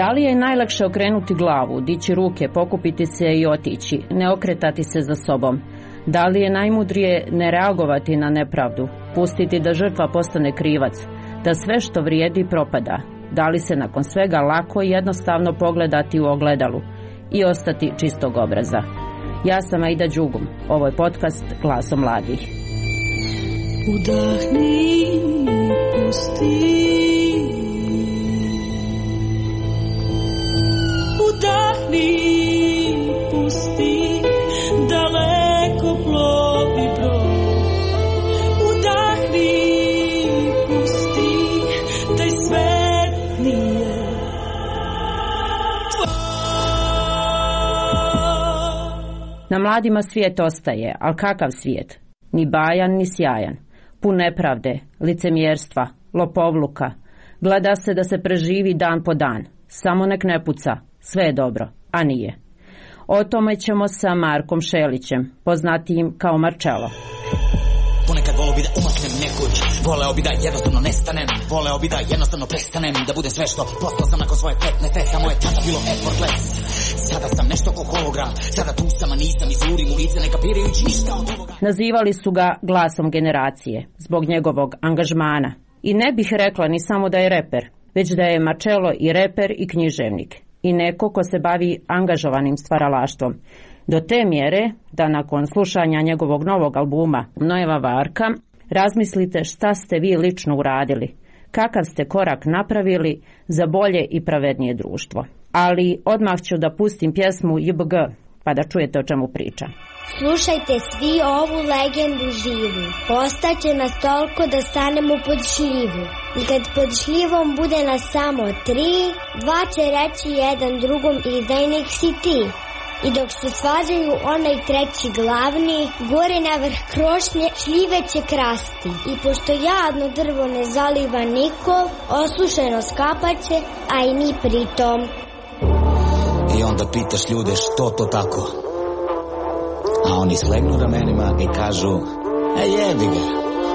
Da li je najlakše okrenuti glavu, dići ruke, pokupiti se i otići, ne okretati se za sobom? Da li je najmudrije ne reagovati na nepravdu, pustiti da žrtva postane krivac, da sve što vrijedi propada? Da li se nakon svega lako i jednostavno pogledati u ogledalu i ostati čistog obraza? Ja sam Aida Đugum, ovo je podcast Glasom mladih. Udahni i pusti. Udahni i pusti, daleko plovi brod. Udahni i pusti, taj svet nije tvoj. Na mladima svijet ostaje, ali kakav svijet? Ni bajan, ni sjajan. Pun nepravde, licemjerstva, lopovluka. Gleda se da se preživi dan po dan. Samo nek ne puca, sve je dobro, a nije. O tome ćemo sa Markom Šelićem, poznatijim kao Marcello. Ponekad voleo bi da umaknem nekud, voleo bi da jednostavno nestanem, voleo bi da jednostavno prestanem, da bude sve što postao sam nakon svoje petnete, samo je tada bilo effortless. Sada sam nešto ko hologram, sada tu sam, a nisam, izurim u lice, ne kapirajući ništa od ovoga. Nazivali su ga glasom generacije, zbog njegovog angažmana. I ne bih rekla ni samo da je reper, već da je Marcello i reper i književnik. I neko ko se bavi angažovanim stvaralaštvom. Do te mjere da nakon slušanja njegovog novog albuma Nojeva Varka razmislite šta ste vi lično uradili, kakav ste korak napravili za bolje i pravednije društvo. Ali odmah ću da pustim pjesmu JBG, pa da čujete o čemu priča. Slušajte svi ovu legendu živu, postaće nas toliko da stanemo pod šljivu. I kad pod šljivom bude nas samo 3, 2 će reći jedan drugom izdajnik si ti. I dok se svađaju onaj treći glavni, gore na vrh krošnje šljive će krasti. I pošto jadno drvo ne zaliva niko, osušeno skapaće, a i mi pritom. I onda pitaš ljude što to tako, a oni slegnu ramenima i kažu, jebi ga.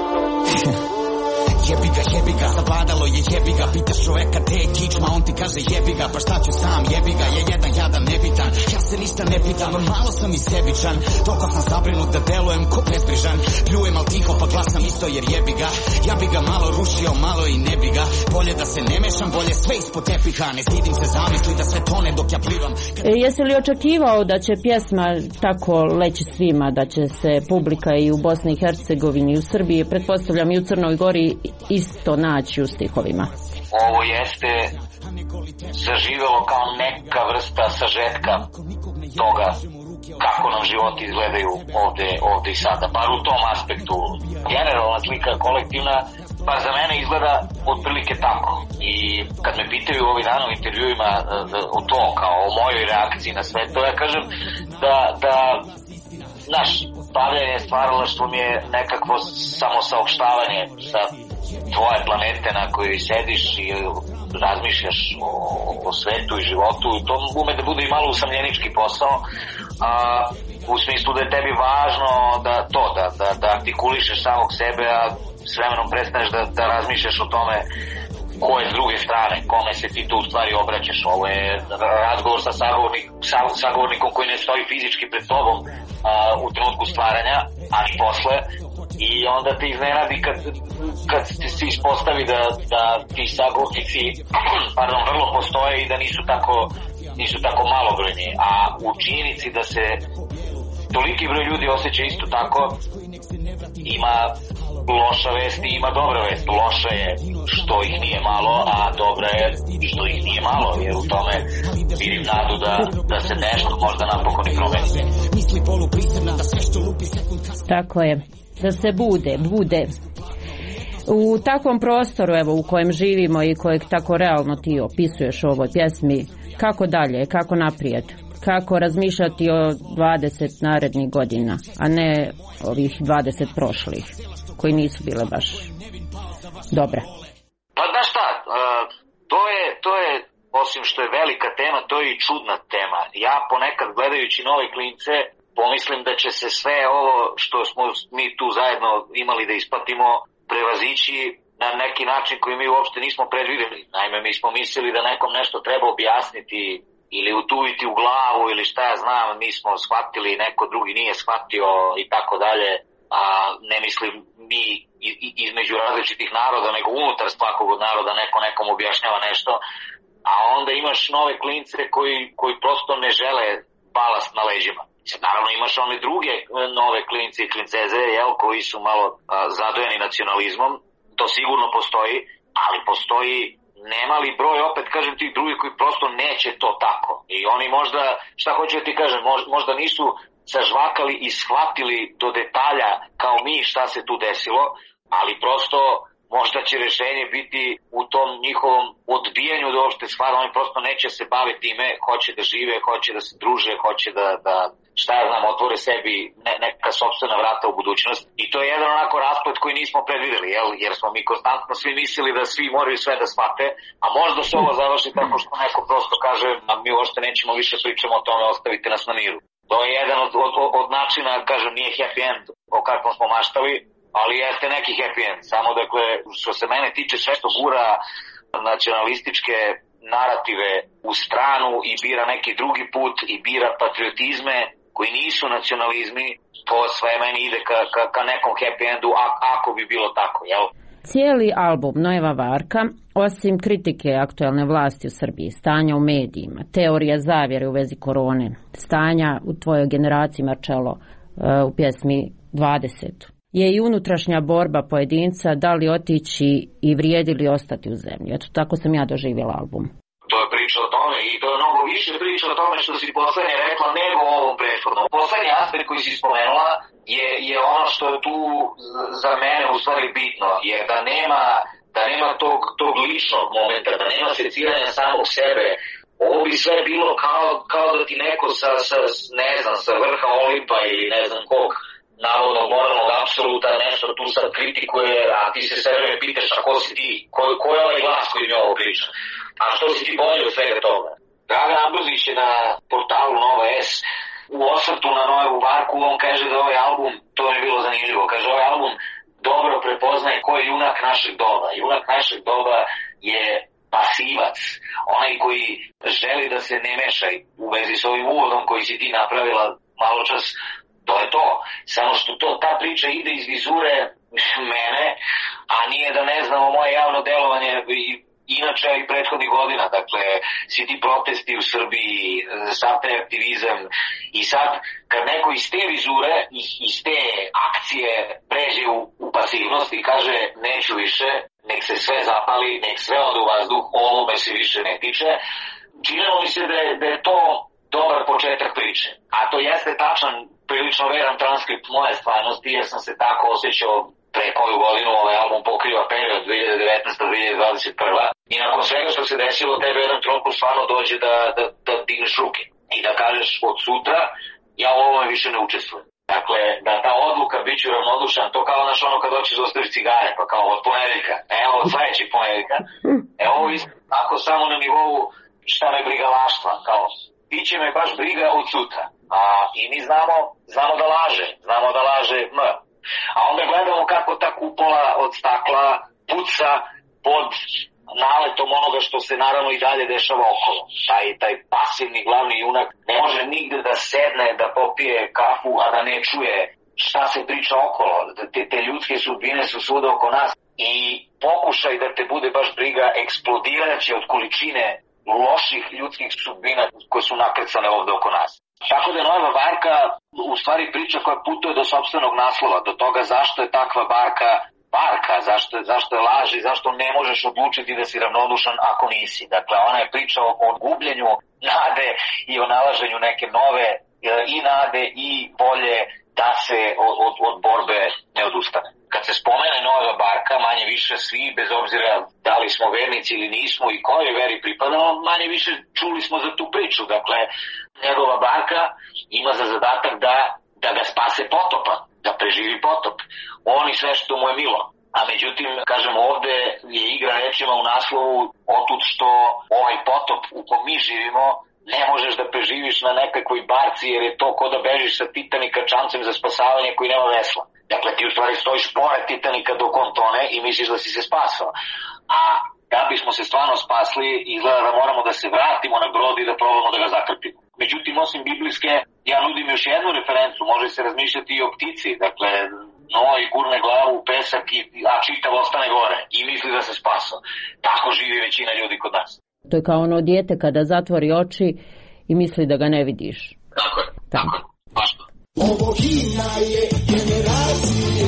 Jebi ga, zavladalo je jebi ga, pitaš čoveka te je kičma, on ti kaže jebi ga, pa šta ću sam, jebi ga, je jedan jadan nebitan, ja se ništa ne pitam, malo sam i sebičan, toliko sam zabrinut da delujem ko bezbrižan, pljujem al tiho pa glasam isto jer jebi ga, ja bi ga malo rušio, malo i ne bi ga, bolje da se ne mešam, bolje sve ispod tepiha, ne stidim se zamisli da sve tone dok ja plivam. Jesi li očekivao da će pjesma tako leći svima, da će se publika i u Bosni i Hercegovini i u Srbiji, pretpostavljam i u Crnoj Gori, isto naći u stihovima? Ovo jeste zaživelo kao neka vrsta sažetka toga kako nam životi izgledaju ovde i sada, bar u tom aspektu. Generalna slika kolektivna, bar za mene izgleda otprilike tako. I kad me pitaju ovih dana u intervjuima o to, kao o mojoj reakciji na sve to, ja kažem da naš bavljanje stvaralaštvom je nekakvo samosaopštavanje sa tvoje planete na kojoj sediš i razmišljaš o svetu i životu, i to ume da bude i malo usamljenički posao, u smislu da je tebi važno da artikulišeš samog sebe, a s vremenom prestaneš da razmišljaš o tome ko je s druge strane, kome se ti tu u stvari obraćaš. Ovo je razgovor sa sagovornikom koji ne stoji fizički pred tobom u trenutku stvaranja, a i posle. I onda te iznenadi kad se ispostavi da ti sagovornici vrlo postoje i da nisu tako malobrojni. A u činjenici da se toliki broj ljudi osjeća isto tako, ima loša vest i ima dobra vest. Loša je što ih nije malo, a dobra je što ih nije malo, jer u tome vidim nadu da se nešto možda napokon i promeni. Tako je, da se bude. U takvom prostoru, evo, u kojem živimo i kojeg tako realno ti opisuješ u ovoj pjesmi, kako dalje, kako naprijed? Kako razmišljati o 20 narednih godina, a ne ovih 20 prošlih, koji nisu bile baš dobre? Pa znaš šta, to je, osim što je velika tema, to je i čudna tema. Ja ponekad gledajući nove klince pomislim da će se sve ovo što smo mi tu zajedno imali da isplatimo prevazići na neki način koji mi uopšte nismo predvideli. Naime, mi smo mislili da nekom nešto treba objasniti ili utuviti u glavu ili šta ja znam, mi smo shvatili, neko drugi nije shvatio i tako dalje, a ne mislim mi između različitih naroda, nego unutar svakog od naroda neko nekom objašnjava nešto, a onda imaš nove klince koji prosto ne žele balast na leđima. Naravno imaš one druge nove klince i klinceze, koji su malo zadojeni nacionalizmom, to sigurno postoji, ali postoji nemali broj, opet kažem, tih drugih koji prosto neće to tako. I oni možda, šta hoću da ti kažem, možda nisu sažvakali i shvatili do detalja kao mi šta se tu desilo, ali prosto možda će rešenje biti u tom njihovom odbijanju da uopšte shvata, oni prosto neće se baviti time, hoće da žive, hoće da se druže, hoće da šta ja znam, otvore sebi neka sopstvena vrata u budućnost. I to je jedan onako rasplet koji nismo predvideli, jer smo mi konstantno svi mislili da svi moraju sve da shvate, a možda se ovo završi tako što neko prosto kaže, mi uopšte nećemo više pričamo o tome, ostavite nas na miru. To je jedan od načina, kažem, nije happy end o kakvom smo maštali, ali jeste neki happy end. Samo dakle, što se mene tiče, sve što gura nacionalističke narative u stranu i bira neki drugi put i bira patriotizme koji nisu nacionalizmi, to sve meni ide ka nekom happy endu, ako bi bilo tako, jel? Cijeli album Nojeva Varka, osim kritike aktuelne vlasti u Srbiji, stanja u medijima, teorija zavjere u vezi korone, stanja u tvojoj generaciji, Marcello, u pjesmi 20, je i unutrašnja borba pojedinca da li otići i vrijedi li ostati u zemlji. Eto, tako sam ja doživjela album. To je priča o tome i to je mnogo više priča o tome što si poslednje rekla nego o ovom prethodnom. Poslednji aspekt koji si spomenula je ono što je tu za mene u stvari bitno, jer da nema tog ličnog momenta, da nema seciranja samog sebe. Ovo bi sve bilo kao da ti neko sa vrha Olimpa ili ne znam kog navodnog moralnog apsoluta nešto tu sad kritikuje, a ti se sve vreme pitaš a ko si ti, ko je ovaj glas koji mi ovo priča, a što si ti bolje od svega toga. Dragan Ambrozić je na portalu Nova S u osvrtu na Nojevu Varku, on kaže da ovaj album, to je bilo zanimljivo, kaže ovaj album dobro prepoznaje ko je junak našeg doba. Junak našeg doba je pasivac, onaj koji želi da se ne meša u vezi s ovim uvodom koji si ti napravila malo čas. To je to. Samo što ta priča ide iz vizure mene, a nije da ne znamo moje javno delovanje inače i prethodnih godina. Dakle, svi ti protesti u Srbiji, sav taj aktivizam. I sad, kad neko iz te vizure, iz te akcije pređe u pasivnost i kaže neću više, nek se sve zapali, nek sve ode u vazduh, ovo me se više ne tiče, činilo mi se da je to dobar početak priče. A to jeste tačan, prilično veran transkript moje stvarnosti, jer sam se tako osjećao pre koju godinu. Ovaj album pokriva period 2019-2021. I nakon svega što se desilo, tebe jedan trenutku stvarno dođe da digneš ruke i da kažeš od sutra ja u ovome više ne učestvujem. Dakle, da ta odluka bit ću ravnodušan, to kao naš ono kad hoćeš da ostaviš cigare, pa kao od ponedeljka, od sledećeg ponedeljka. Ovo isto tako samo na nivou šta me briga laštva, kao biće me baš briga od sutra. I mi znamo da laže M. A onda gledamo kako ta kupola od stakla puca pod naletom onoga što se naravno i dalje dešava okolo. Taj pasivni glavni junak ne može nigde da sedne, da popije kafu, a da ne čuje šta se priča okolo. Te ljudske sudbine su svuda oko nas i pokušaj da te bude baš briga eksplodiraće od količine loših ljudskih sudbina koje su nakrecane ovde oko nas. Tako da je Nojeva Varka u stvari priča koja putuje do sopstvenog naslova, do toga zašto je takva barka, zašto je laž i zašto ne možeš odlučiti da si ravnodušan ako nisi. Dakle, ona je priča o gubljenju nade i o nalaženju neke nove i nade i volje da se od borbe ne odustane. Kad se spomene Nojeva Barka, manje više svi, bez obzira da li smo vernici ili nismo i kojoj veri pripadamo, manje više čuli smo za tu priču. Dakle, njegova barka ima za zadatak da ga spase potopa, da preživi potop. On i sve što mu je milo. A međutim, kažem, ovde je igra rečima u naslovu otud što ovaj potop u kom mi živimo ne možeš da preživiš na nekakvoj barci jer je to ko da bežiš sa Titanika čamcem za spasavanje koji nema vesla. Dakle, ti u stvari stojiš pored Titanika dok on tone i misliš da si se spasao. A da bismo se stvarno spasli, izgleda da moramo da se vratimo na brod i da probamo da ga zakrpimo. Međutim, osim biblijske, ja nudim još jednu referencu, može se razmišljati i o ptici, dakle, Noa gurne glavu u pesak, a čitav ostane gore i misli da se spasao. Tako živi većina ljudi kod nas. To je kao ono dijete kada zatvori oči i misli da ga ne vidiš. Tako je, tako je, baš to. Ovo himna je generacije,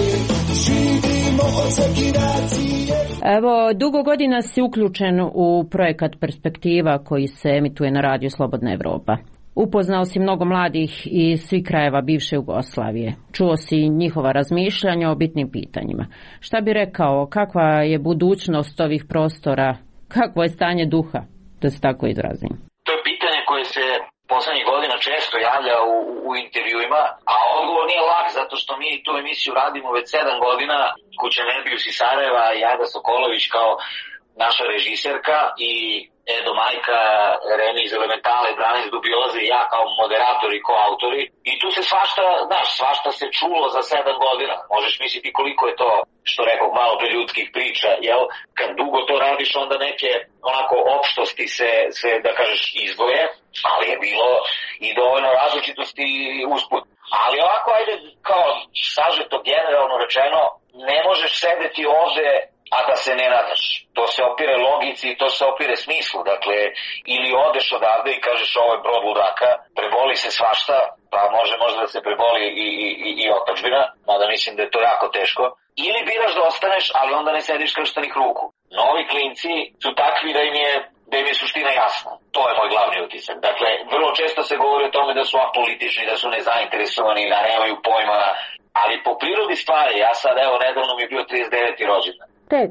živimo od generacije. Evo, dugo godina si uključen u projekat Perspektiva koji se emituje na radiju Slobodna Evropa. Upoznao si mnogo mladih iz svih krajeva bivše Jugoslavije. Čuo si njihova razmišljanja o bitnim pitanjima. Šta bi rekao, kakva je budućnost ovih prostora, kakvo je stanje duha, da se tako izrazim? To je pitanje koje se poslednjih godina često javlja u intervjuima, a odgovor nije lak zato što mi tu emisiju radimo već 7 godina. Kuća Nebius iz Sarajeva i Ajda Sokolović kao naša režiserka i Edo Majka, Reni iz Elementale, Branis Dubioza i ja kao moderator i koautori. I tu se svašta se čulo za 7 godina. Možeš misliti koliko je to, što rekao malo pre ljudskih priča, jel? Kad dugo to radiš, onda neke onako opštosti se da kažeš izgoje, ali je bilo i dovoljno različitosti usput. Ali ovako, ajde, kao sažeto generalno rečeno, ne možeš sedeti ovde a da se ne nadaš. To se opire logici i to se opire smislu. Dakle, ili odeš odavde i kažeš ovo je brod ludaka, preboli se svašta, pa može da se preboli i otadžbina, mada mislim da je to jako teško. Ili biraš da ostaneš, ali onda ne sediš krštenih ruku. Novi klinci su takvi da im je suština jasna. To je moj glavni utisak. Dakle, vrlo često se govori o tome da su apolitični, da su nezainteresovani, da nemaju pojma, ali po prirodi stvari, ja sad evo nedavno mi je bio 39. rođendan. Tek.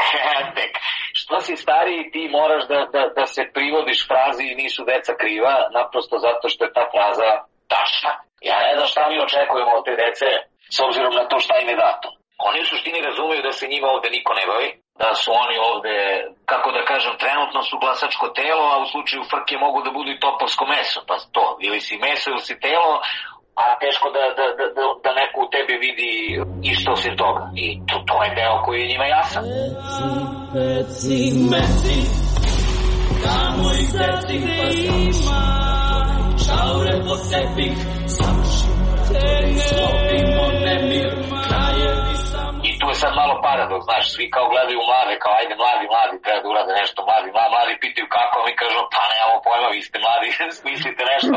Što si stariji, ti moraš da se privodiš frazi nisu deca kriva, naprosto zato što je ta fraza tačna. Ja ne znam šta mi očekujemo od te dece, s obzirom na to šta im je dato. Oni u suštini razumeju da se njima ovde niko ne bavi, da su oni ovde, kako da kažem, trenutno su glasačko telo, a u slučaju frke mogu da budu i topovsko meso, pa to, ili si meso ili si telo, a teško da neko u tebi vidi isto osim toga. I to je deo koji je njima jasan. Meci, tamo i srci ima, šaure po sebi, savršite ne slopimo nemir, krajevi sam. I tu je sad malo paradoks, znaš, svi kao gledaju mlade, kao ajde mladi, treba da urade nešto, mladi pitaju kako, mi kažu, pa nemamo pojma, vi ste mladi, smislite nešto.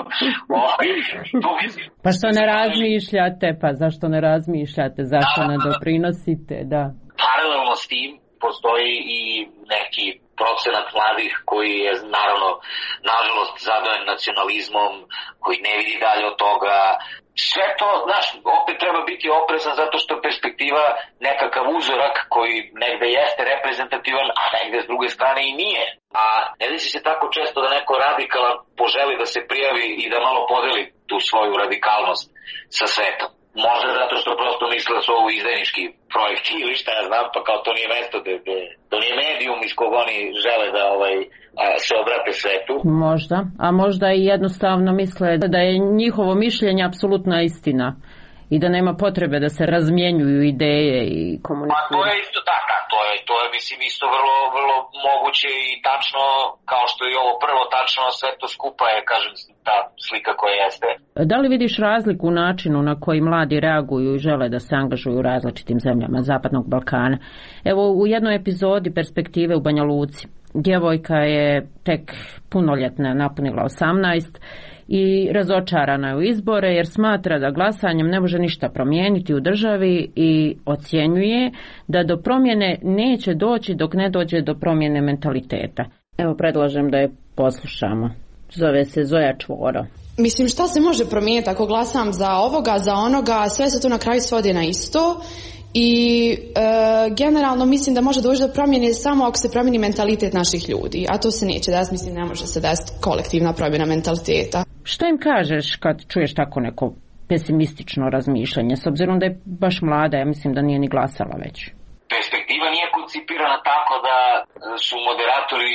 Pa što ne razmišljate, zašto zašto ne doprinosite, da. Paralelno s tim postoji i neki procenat mladih koji je naravno, nažalost, zadojen nacionalizmom, koji ne vidi dalje od toga. Sve to, znaš, opet treba biti oprezan zato što perspektiva nekakav uzorak koji negde jeste reprezentativan, a negde s druge strane i nije. A ne desi se tako često da neko radikalan poželi da se prijavi i da malo podeli tu svoju radikalnost sa svetom. Možda zato što prosto misle da su ovo izdajnički projekti ili šta ja znam, pa kao to nije mesto, to nije medijum iz kog oni žele da se obrate svetu. Možda, a možda i jednostavno misle da je njihovo mišljenje apsolutna istina i da nema potrebe da se razmjenjuju ideje i komuniciraju. Pa to je isto to je mislim isto vrlo moguće i tačno, kao što je ovo prvo tačno, sve to skupa je, kažem, ta slika koja jeste. Da li vidiš razliku u načinu na koji mladi reaguju i žele da se angažuju u različitim zemljama Zapadnog Balkana? Evo, u jednoj epizodi Perspektive u Banja Luci, djevojka je tek punoljetna, napunila 18 i razočarana je u izbore jer smatra da glasanjem ne može ništa promijeniti u državi i ocjenjuje da do promjene neće doći dok ne dođe do promjene mentaliteta. Evo, predlažem da je poslušamo. Zove se Zoja Čvoro. Mislim, šta se može promijeniti ako glasam za ovoga, za onoga, sve se to na kraju svodi na isto. I generalno mislim da može doći do promjene samo ako se promijeni mentalitet naših ljudi, a to se neće desiti, mislim ne može se desiti kolektivna promjena mentaliteta. Što im kažeš kad čuješ tako neko pesimistično razmišljanje, s obzirom da je baš mlada, ja mislim da nije ni glasala već? Perspektiva nije koncipirana tako da su moderatori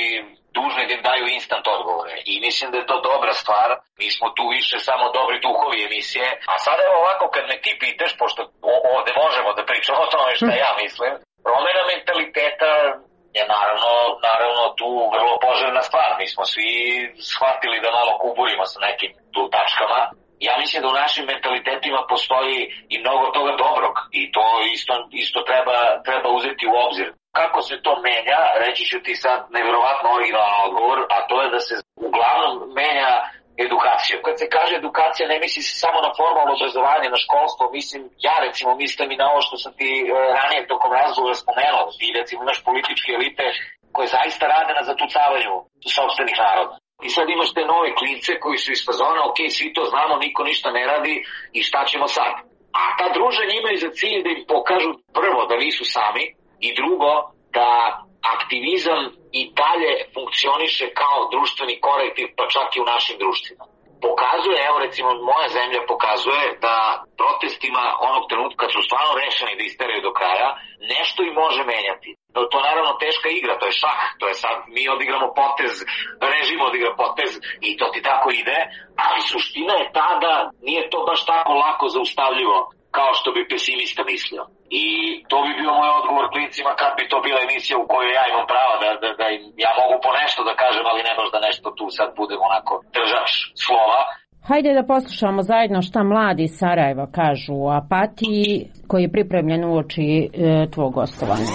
dužni da im daju instant odgovore. I mislim da je to dobra stvar. Mi smo tu više samo dobri duhovi emisije. A sada evo ovako, kad me ti pitaš, pošto ovde možemo da pričamo o tome šta ja mislim, promena mentaliteta je naravno tu vrlo poželjna stvar. Mi smo svi shvatili da malo kuburimo sa nekim tu tačkama. Ja mislim da u našim mentalitetima postoji i mnogo toga dobrog i to isto treba uzeti u obzir. Kako se to menja, reći ću ti sad nevjerovatno originalan odgovor, a to je da se uglavnom menja edukacija. Kad se kaže edukacija, ne misli se samo na formalno obrazovanje, na školstvo, mislim i na ovo što sam ti ranije tokom razgovora spomenuo, i recimo naš političke elite koje zaista rade na zatucavanju sopstvenih naroda. I sad imaš te nove klince koji su iz fazona, ok, svi to znamo, niko ništa ne radi i šta ćemo sad? A ta druženja imaju za cilj da im pokažu prvo da nisu sami i drugo da aktivizam i dalje funkcioniše kao društveni korektiv, pa čak i u našim društvima. Pokazuje, evo recimo moja zemlja pokazuje da protestima onog trenutka kad su stvarno rešeni da isteraju do kraja, nešto im može menjati. To je naravno teška igra, to je šah, to je sad mi odigramo potez, režim odigra potez i to ti tako ide, ali suština je ta da nije to baš tako lako zaustavljivo kao što bi pesimista mislio. I to bi bio moj odgovor klincima kad bi to bila emisija u kojoj ja imam pravo da ja mogu po nešto da kažem, ali ne možda nešto tu sad budem onako držač slova. Hajde da poslušamo zajedno šta mladi iz Sarajeva kažu o apatiji koji je pripremljen uoči tvog gostovanja.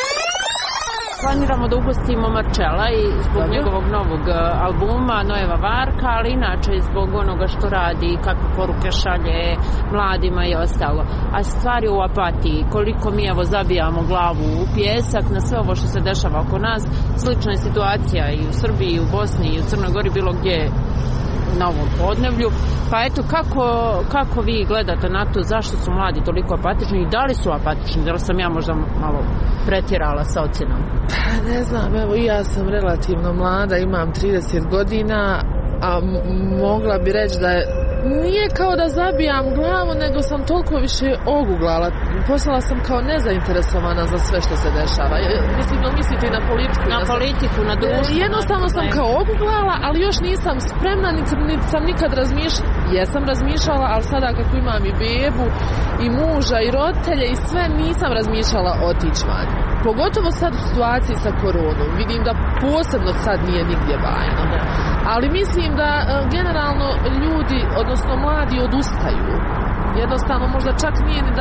Planiramo da ugostimo Marčela i zbog njegovog novog albuma Nojeva Varka, ali inače i zbog onoga što radi i kakve poruke šalje mladima i ostalo. A stvar je u apatiji, koliko mi evo zabijamo glavu u pijesak na sve ovo što se dešava oko nas. Slična je situacija i u Srbiji, i u Bosni, i u Crnoj Gori, bilo gdje na ovom podneblju. Pa eto, kako vi gledate na to, zašto su mladi toliko apatični i da li su apatični, da li sam ja možda malo pretjerala sa ocjenom? Ne znam, evo i ja sam relativno mlada, imam 30 godina, a mogla bi reći da nije kao da zabijam glavu, nego sam toliko više oguglala. Postala sam kao nezainteresovana za sve što se dešava. Mislim, mislite i na politiku? Na politiku, na društvo. Jednostavno sam kao oguglala, ali još nisam spremna, niti sam nikad razmišljala. Jesam razmišljala, ali sada kako imam i bebu, i muža, i roditelje, i sve, nisam razmišljala otići van. Pogotovo sad u situaciji sa koronom. Vidim da posebno sad nije nigdje bajno. Ali mislim da generalno ljudi, odnosno mladi, odustaju. Jednostavno možda čak nije ni da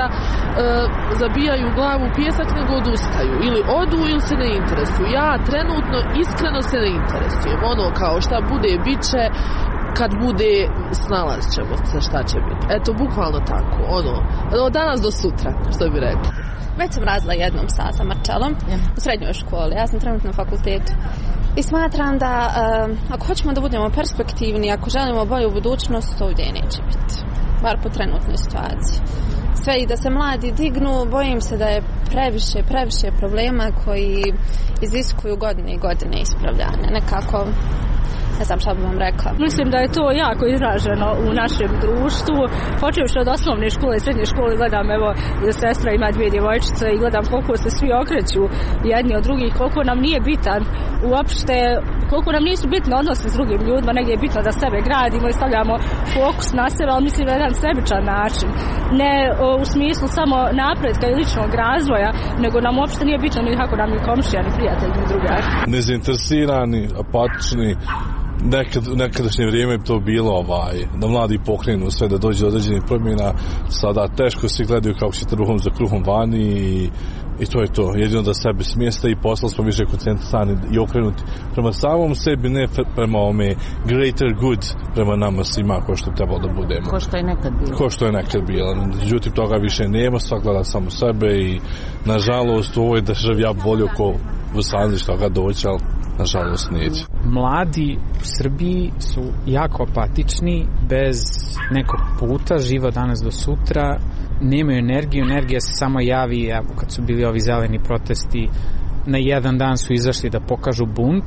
zabijaju glavu u pijesak, nego odustaju. Ili odu ili se ne interesuju. Ja trenutno iskreno se ne interesujem. Ono kao šta bude, bit će, kad bude, snalazit ćemo se šta će biti. Eto, bukvalno tako. Od danas do sutra, što bi rekli. Već sam radila jednom sa Marčelom u srednjoj školi. Ja sam trenutno na fakultetu. I smatram da ako hoćemo da budemo perspektivni, ako želimo bolju budućnost, to ovdje neće biti. Bar po trenutnoj situaciji. Sve i da se mladi dignu, bojim se da je previše problema koji iziskuju godine i godine ispravljanja. Nekako, ne znam šta bih vam rekla. Mislim da je to jako izraženo u našem društvu. Počevši od osnovne škole i srednje škole, gledam, evo, sestra ima 2 djevojčice i gledam koliko se svi okreću jedni od drugih, koliko nam nije bitan uopšte, koliko nam nisu bitne odnose s drugim ljudima, negdje je bitno da sebe gradimo i stavljamo fokus na sebe, ali mislim da je jedan sebičan način. Ne u smislu samo napretka i ličnog razvoja, nego nam uopšte nije bitno ni kako nam ni komšija, ni prijatelj, ni drugar. Nezainteresirani, apatični. Nekadašnje vrijeme je to bilo da mladi pokrenu sve, da dođe do određenih promjena. Sada teško se gledaju kako će trbuhom za kruhom vani i to je to. Jedino da sebe smjesta i posla smo više koncentrisani i okrenuti prema samom sebi, ne prema ome greater good, prema nama svima ko što trebalo da budemo. Ko što je nekad bilo. Međutim, toga više nema, svak gleda samo sebe i nažalost u ovoj državi ja volio ko u Sanzi što ga doći, ali nažalost neće. Mladi u Srbiji su jako apatični, bez nekog puta, živo danas do sutra, nemaju energiju, energija se samo javi, evo kad su bili ovi zeleni protesti, na jedan dan su izašli da pokažu bunt,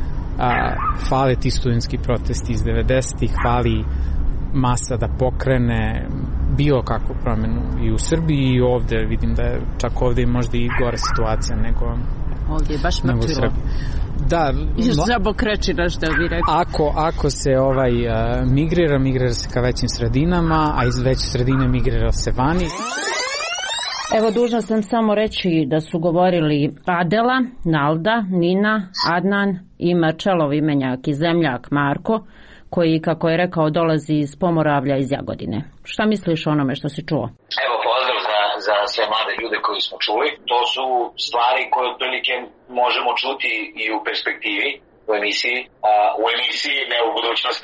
fale ti studentski protesti iz 90-ih, fali masa da pokrene bilo kakvu promjenu i u Srbiji i ovdje, vidim da je čak ovdje možda i gore situacija nego ovdje je baš mrtvilo. Da, žabokrećina, što bi rekao. Ako se migrira se ka većim sredinama, a iz veće sredine migrira se vani. Evo, dužna sam samo reći da su govorili Adela, Nalda, Nina, Adnan i Marčelov imenjak i zemljak Marko, koji, kako je rekao, dolazi iz Pomoravlja iz Jagodine. Šta misliš o onome što si čuo? Evo, pozdrav za sve mlade ljude koji smo čuli. To su stvari koje otprilike možemo čuti i u perspektivi, u emisiji, ne u budućnosti.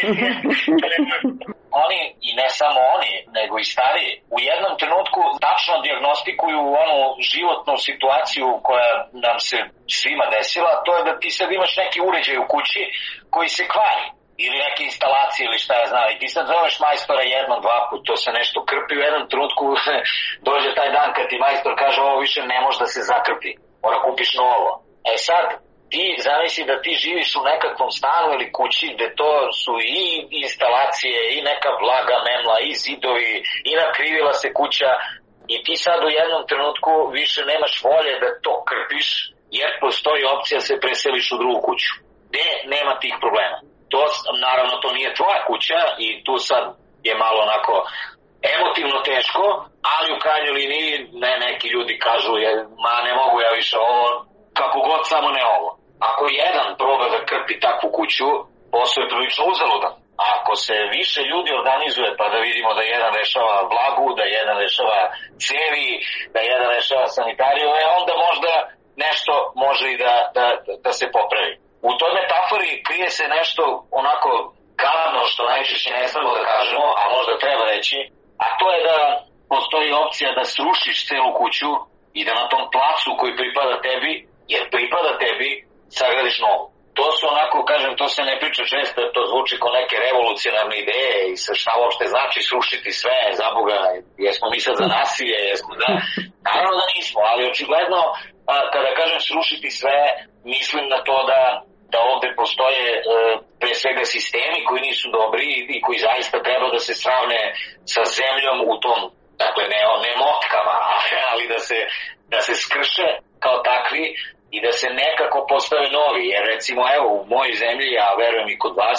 Oni, i ne samo oni, nego i stariji, u jednom trenutku tačno dijagnostikuju onu životnu situaciju koja nam se svima desila, to je da ti sad imaš neki uređaj u kući koji se kvari, ili neke instalacije ili šta ja znam, i ti sad zoveš majstora jednom, dva put, to se nešto krpi, u jednom trenutku dođe taj dan kad ti majstor kaže ovo više ne može da se zakrpi, mora kupiš novo. E sad, ti zamisli da ti živiš u nekakvom stanu ili kući gde to su i instalacije i neka vlaga memla i zidovi i nakrivila se kuća i ti sad u jednom trenutku više nemaš volje da to krpiš jer postoji opcija da se preseliš u drugu kuću gde nema tih problema. To, naravno, to nije tvoja kuća i tu sad je malo onako emotivno teško, ali u krajnjoj liniji neki ljudi kažu ne mogu ja više ovo, kako god, samo ne ovo. Ako jedan proba da krpi takvu kuću, posao je prilično uzaludan. A ako se više ljudi organizuje, pa da vidimo da jedan rešava vlagu, da jedan rešava cevi, da jedan rešava sanitariju, onda možda nešto može i da se popravi. U toj metafori krije se nešto onako gadno, što najčešće ne smemo da kažemo, a možda treba reći, a to je da postoji opcija da srušiš celu kuću i da na tom placu koji pripada tebi, jer pripada tebi, sagradiš novu. To su onako, kažem, to se ne priča često, to zvuči kao neke revolucionarne ideje i šta uopšte znači srušiti sve, zaboga, jesmo mi sad za nasilje, jesmo da... Naravno da nismo, ali očigledno, kada kažem srušiti sve, mislim na to da ovde postoje pre svega sistemi koji nisu dobri i koji zaista treba da se sravne sa zemljom u tom, dakle ne motkama, ali da se skrše kao takvi i da se nekako postave novi, jer recimo evo u mojoj zemlji, ja verujem i kod vas,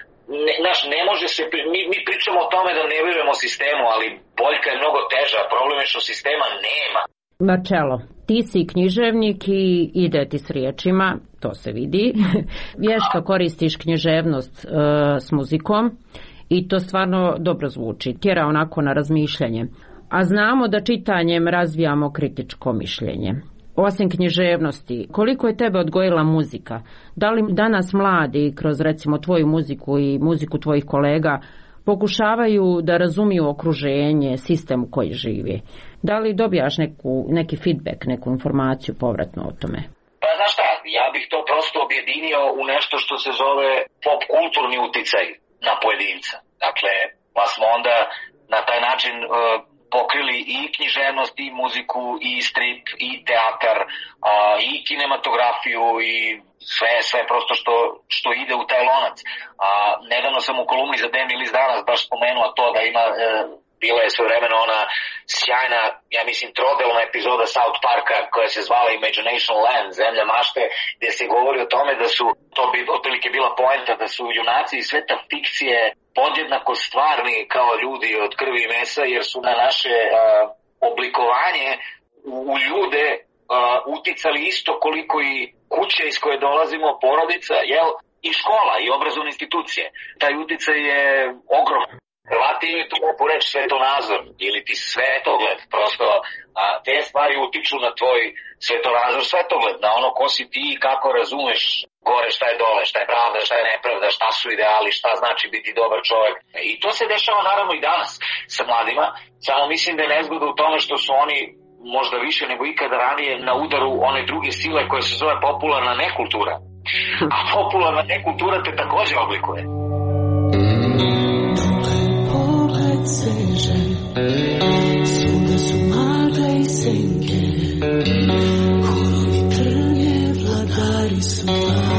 ne može se, mi pričamo o tome da ne verujemo sistemu, ali boljka je mnogo teža, problem je što sistema nema. Marčelo, ti si književnik i ide ti s riječima, to se vidi, vješto koristiš književnost s muzikom i to stvarno dobro zvuči, tjera onako na razmišljanje, a znamo da čitanjem razvijamo kritičko mišljenje. Osim književnosti, koliko je tebe odgojila muzika? Da li danas mladi, kroz recimo tvoju muziku i muziku tvojih kolega, pokušavaju da razumiju okruženje, sistem u koji živi? Da li dobijaš neki feedback, neku informaciju povratno o tome? Pa znaš šta, ja bih to prosto objedinio u nešto što se zove pop kulturni uticaj na pojedinca. Dakle, pa smo onda na taj način pokrili i književnost, i muziku, i strip, i teatar, i kinematografiju, i sve prosto što ide u taj lonac. Nedavno sam u kolumni za Dnevni list danas baš spomenuo to da ima, bila je svojevremeno ona sjajna, ja mislim, trodelna epizoda South Parka koja se zvala Imagination Land, Zemlja mašte, gdje se govori o tome da su, to bi otprilike bila poenta, da su junaci i sve ta fikcije podjednako stvarni kao ljudi od krvi i mesa, jer su na naše oblikovanje u ljude uticali isto koliko i kuće iz koje dolazimo, porodica, i škola i obrazovne institucije. Taj uticaj je ogroman. Hrvati imaju tu lepu reč svetonazor ili ti svetogled, prosto te stvari utiču na tvoj svetonazor, svetogled, na ono ko si ti i kako razumeš gore šta je dole, šta je pravda, šta je nepravda, šta su ideali, šta znači biti dobar čovjek. I to se dešava naravno i danas sa mladima, samo mislim da je nezgoda u tome što su oni možda više nego ikada ranije na udaru one druge sile koje se zove popularna nekultura. A popularna nekultura te također oblikuje. Seže, svuda su magle i senke, horovi trnje, vladari su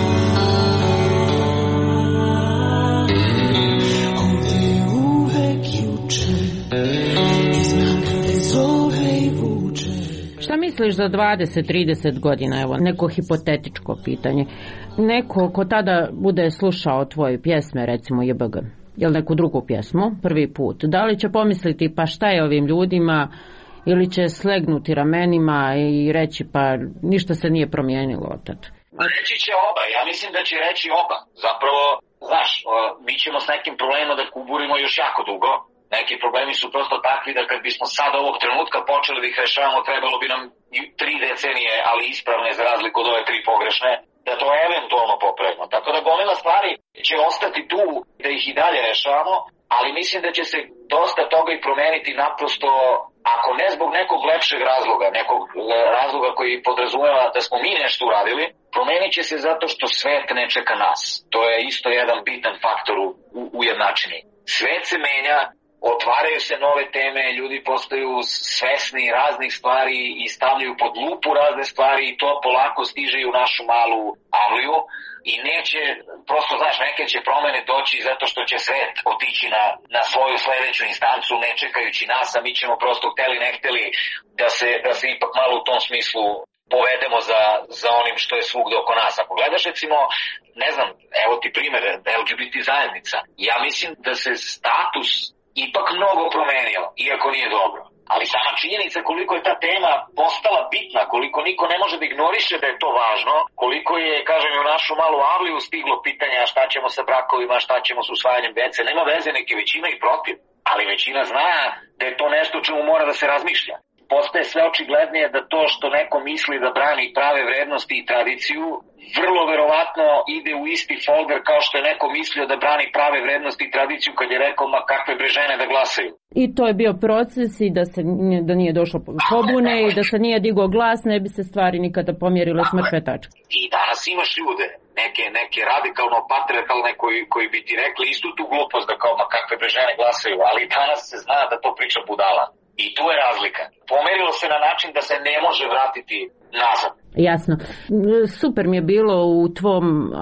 ovdje je uvek juče, iz mraka te zove i vuče. Šta misliš za 20-30 godina, evo, neko hipotetičko pitanje, neko ko tada bude slušao tvoje pjesme, recimo JBG, ili neku drugu pjesmu, prvi put, da li će pomisliti pa šta je ovim ljudima, ili će slegnuti ramenima i reći pa ništa se nije promijenilo od tada? Reći će oba, ja mislim da će reći oba. Zapravo, znaš, mi ćemo s nekim problemima da kuburimo još jako dugo. Neki problemi su prosto takvi da kad bismo sad ovog trenutka počeli da ih rešavamo, trebalo bi nam 3 decenije, ali ispravne za razliku od ove 3 pogrešne, da to eventualno popravimo. Tako da gomila stvari će ostati tu da ih i dalje rešavamo, ali mislim da će se dosta toga i promeniti naprosto, ako ne zbog nekog lepšeg razloga, nekog razloga koji podrazumeva da smo mi nešto uradili, promenit će se zato što svet ne čeka nas. To je isto jedan bitan faktor u jednačini. Svet se menja, otvaraju se nove teme, ljudi postaju svesni raznih stvari i stavljaju pod lupu razne stvari i to polako stiže i u našu malu avliju i neće, prosto znaš, neke će promene doći zato što će svet otići na svoju sledeću instancu ne čekajući nas, a mi ćemo prosto hteli ne hteli da se ipak malo u tom smislu povedemo za onim što je svugde oko nas. Ako gledaš recimo, ne znam, evo ti primjer, LGBT zajednica, ja mislim da se status ipak mnogo promenio, iako nije dobro. Ali sama činjenica koliko je ta tema postala bitna, koliko niko ne može da ignoriše da je to važno, koliko je, kažem, u našu malu avliju stiglo pitanja šta ćemo sa brakovima, šta ćemo s usvajanjem dece, nema veze, neke većina i protiv, ali većina zna da je to nešto o čemu mora da se razmišlja. Postaje sve očiglednije da to što neko misli da brani prave vrednosti i tradiciju, vrlo verovatno ide u isti folder kao što je neko mislio da brani prave vrednosti i tradiciju kad je rekao ma kakve bre žene da glasaju. I to je bio proces i da nije došlo pobune i da se nije digao glas, ne bi se stvari nikada pomjerile s mrtve tačke. I danas imaš ljude, neke radikalno patriarkalne koji bi ti rekli istu tu glupost da kao ma kakve bre žene glasaju, ali danas se zna da to priča budala. I tu je razlika. Pomerilo se na način da se ne može vratiti nazad. Jasno. Super mi je bilo u tvom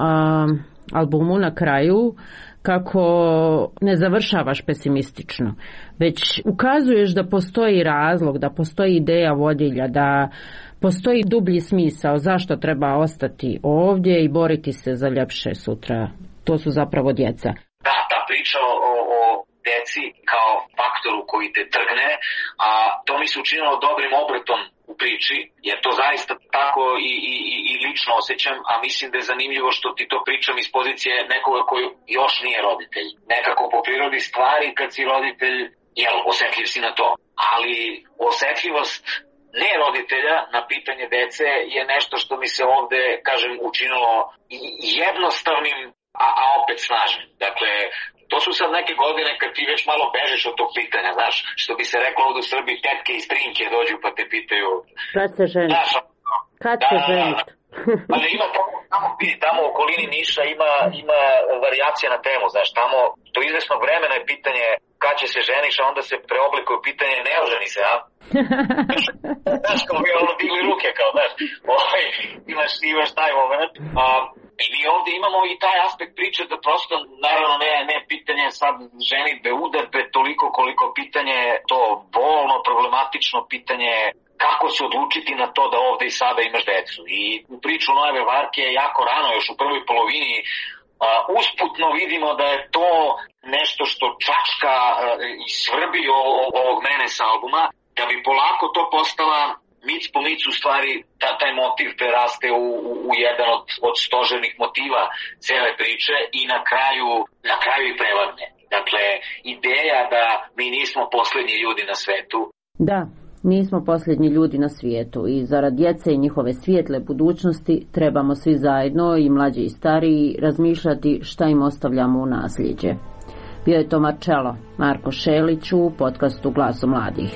albumu na kraju kako ne završavaš pesimistično, već ukazuješ da postoji razlog, da postoji ideja vodilja, da postoji dublji smisao zašto treba ostati ovdje i boriti se za ljepše sutra. To su zapravo djeca. Da, ta priča o deci kao faktoru koji te trgne, a to mi se učinilo dobrim obratom u priči, jer to zaista tako i lično osjećam, a mislim da je zanimljivo što ti to pričam iz pozicije nekoga koji još nije roditelj. Nekako po prirodi stvari kad si roditelj, osjetljiv si na to, ali osjetljivost ne roditelja na pitanje dece je nešto što mi se ovde, kažem, učinilo jednostavnim, a opet snažnim. Dakle, to su sad neke godine kad ti već malo bežiš od tog pitanja, znaš, što bi se reklo ovdje u Srbiji, tetke i strinke dođu pa te pitaju kad se ženiti. Kad se ženiti. Ali ima tamo u okolini Niša ima varijacija na temu, znaš, tamo do izvesnog vremena je pitanje kad će se ženiš, a onda se preoblikuje pitanje ne oženi se, a? Znaš, kao mi ono digli ruke, kao, znaš, imaš taj moment. I mi ovdje imamo i taj aspekt priče da prosto, naravno ne pitanje sad ženitbe, udadbe, toliko koliko pitanje to bolno, problematično pitanje kako se odlučiti na to da ovdje i sada imaš decu. I u priču Nojeve Varke je jako rano, još u prvoj polovini, usputno vidimo da je to nešto što čačka i svrbi ovog mene sa albuma, da bi polako to postala mic po mic u stvari taj motiv preraste u jedan od stožernih motiva cele priče i na kraju i prevladne. Dakle, ideja da mi nismo posljednji ljudi na svetu. Da, nismo posljednji ljudi na svijetu i zarad djece i njihove svijetle budućnosti trebamo svi zajedno, i mlađi i stariji, razmišljati šta im ostavljamo u nasljeđe. Bio je to Marko Šelić u podcastu Glasu mladih.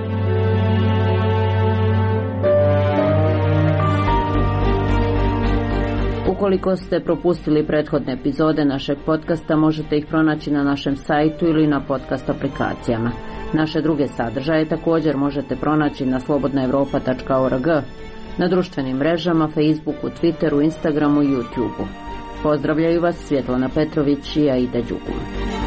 Ukoliko ste propustili prethodne epizode našeg podcasta, možete ih pronaći na našem sajtu ili na podcast aplikacijama. Naše druge sadržaje također možete pronaći na slobodnaevropa.org, na društvenim mrežama, Facebooku, Twitteru, Instagramu i YouTubeu. Pozdravljaju vas Svjetlana Petrović i Aida Đugum.